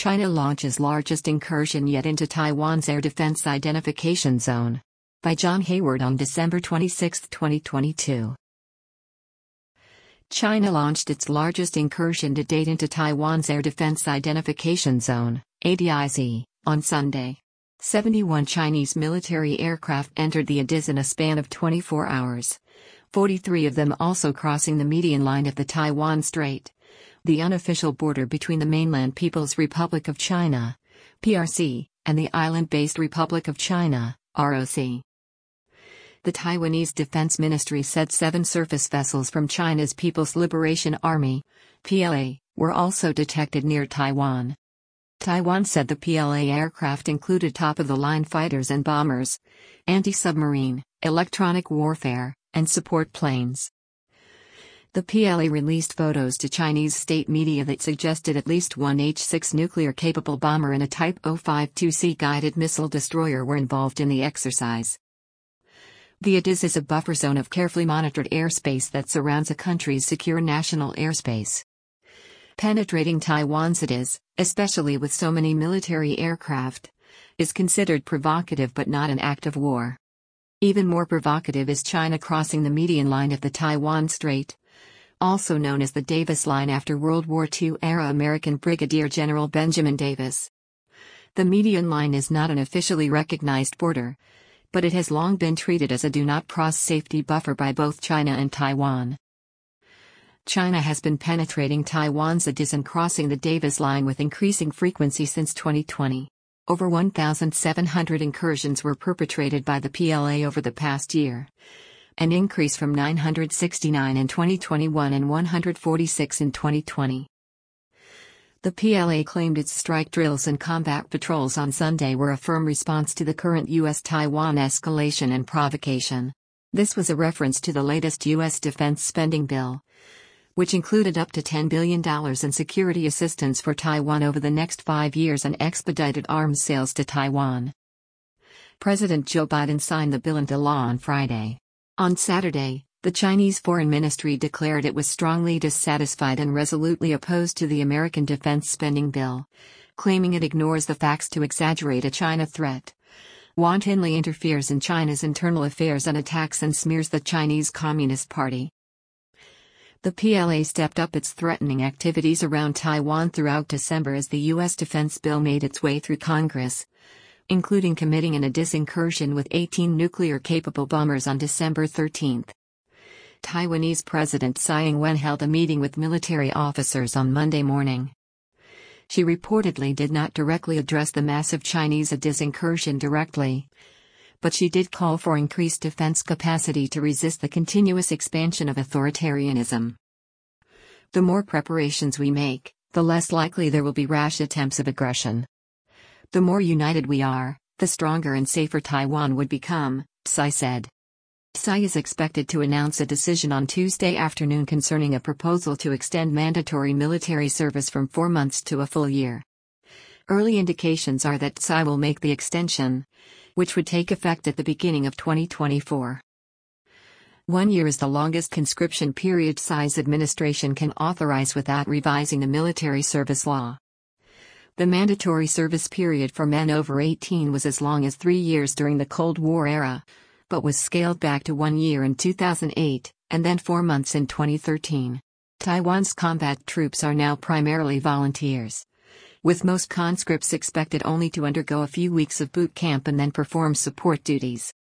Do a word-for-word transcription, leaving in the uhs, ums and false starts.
China launches largest incursion yet into Taiwan's air defense identification zone. By John Hayward on December twenty-sixth, twenty twenty-two. China launched its largest incursion to date into Taiwan's air defense identification zone, A D I Z, on Sunday. seventy-one Chinese military aircraft entered the A D I Z in a span of twenty-four hours. forty-three of them also crossing the median line of the Taiwan Strait, the unofficial border between the mainland People's Republic of China, P R C, and the island-based Republic of China, R O C. The Taiwanese Defense Ministry said seven surface vessels from China's People's Liberation Army, P L A, were also detected near Taiwan. Taiwan said the P L A aircraft included top-of-the-line fighters and bombers, anti-submarine, electronic warfare, and support planes. The P L A released photos to Chinese state media that suggested at least one H six nuclear-capable bomber and a Type zero five two C guided missile destroyer were involved in the exercise. The A D I Z is a buffer zone of carefully monitored airspace that surrounds a country's secure national airspace. Penetrating Taiwan's A D I Z, especially with so many military aircraft, is considered provocative but not an act of war. Even more provocative is China crossing the median line of the Taiwan Strait, also known as the Davis Line after World War Two-era American Brigadier General Benjamin Davis. The median line is not an officially recognized border, but it has long been treated as a do-not-cross safety buffer by both China and Taiwan. China has been penetrating Taiwan's A D I Z and crossing the Davis Line with increasing frequency since twenty twenty. Over one thousand seven hundred incursions were perpetrated by the P L A over the past year, an increase from nine hundred sixty-nine in twenty twenty-one and one hundred forty-six in twenty twenty. The P L A claimed its strike drills and combat patrols on Sunday were a firm response to the current U S Taiwan escalation and provocation. This was a reference to the latest U S defense spending bill, which included up to ten billion dollars in security assistance for Taiwan over the next five years and expedited arms sales to Taiwan. President Joe Biden signed the bill into law on Friday. On Saturday, the Chinese Foreign Ministry declared it was strongly dissatisfied and resolutely opposed to the American defense spending bill, claiming it ignores the facts to exaggerate a China threat, wantonly interferes in China's internal affairs and attacks and smears the Chinese Communist Party. The P L A stepped up its threatening activities around Taiwan throughout December as the U S defense bill made its way through Congress, including committing an A D I Z incursion with eighteen nuclear-capable bombers on December thirteenth. Taiwanese President Tsai Ing-wen held a meeting with military officers on Monday morning. She reportedly did not directly address the massive Chinese A D I Z incursion directly, but she did call for increased defense capacity to resist the continuous expansion of authoritarianism. The more preparations we make, the less likely there will be rash attempts of aggression. The more united we are, the stronger and safer Taiwan would become, Tsai said. Tsai is expected to announce a decision on Tuesday afternoon concerning a proposal to extend mandatory military service from four months to a full year. Early indications are that Tsai will make the extension, which would take effect at the beginning of twenty twenty-four. One year is the longest conscription period Tsai's administration can authorize without revising the military service law. The mandatory service period for men over eighteen was as long as three years during the Cold War era, but was scaled back to one year in two thousand eight, and then four months in twenty thirteen. Taiwan's combat troops are now primarily volunteers, with most conscripts expected only to undergo a few weeks of boot camp and then perform support duties.